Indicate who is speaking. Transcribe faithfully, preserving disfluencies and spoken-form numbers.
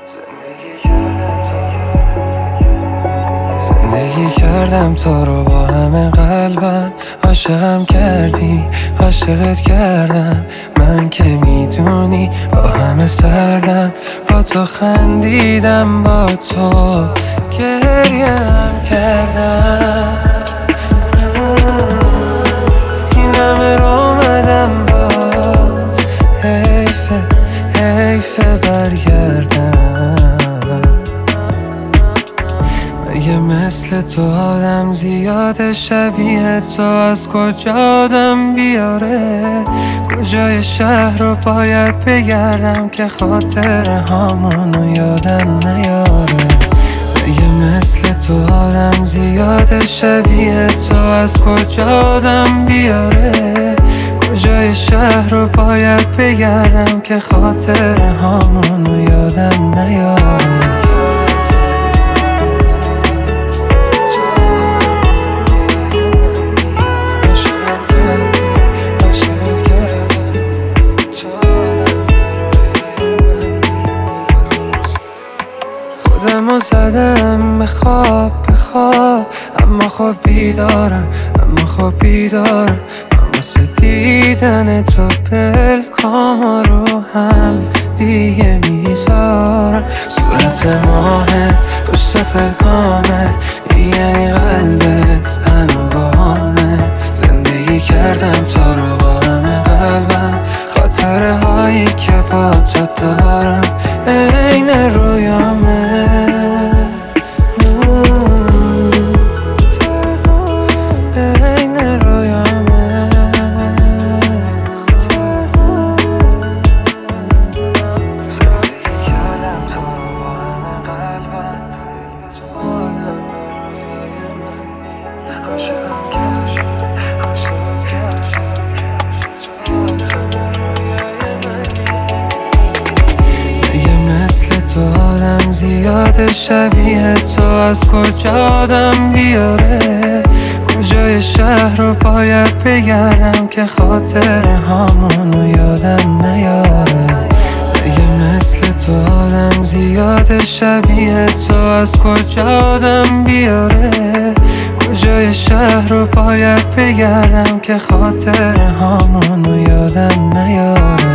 Speaker 1: زندگی کردم تو رو با همه قلبم، عاشقم کردی عاشقت کردم، من که میدونی با همه سردم، با تو خندیدم با تو گریم کردم، این همه رو اومدم باز، حیفه حیفه برگردم. یه مثل تو آدم زیاده شبیه تو از کجا آدم بیاره، کجای شهر رو باید بگردم که خاطر هامونو یادم نیاره. یه مثل تو آدم زیاده شبیه تو از کجا آدم بیاره، کجای شهر رو باید بگردم که خاطر هامونو یادم نیاره. خودمو زدم به خواب به خواب، اما خب بیدارم اما خب بیدارم، من واسه دیدن تو پلکام رو هم دیگه میذارم. صورت ماهت پشت پلکامت یعنی قلبت هنو با همه، زندگی کردم تو رو با همه قلبم، خاطره هایی که با تو دارم این رویامه. زیاده شبیه تو از کجا آدم بیاره، کجای شهر رو باید بگردم که خاطر هامونو یادم نیاره. یه مثل تو آدم زیاده شبیه تو از کجا آدم بیاره، کجای شهر رو باید بگردم که خاطر هامونو یادم نیاره.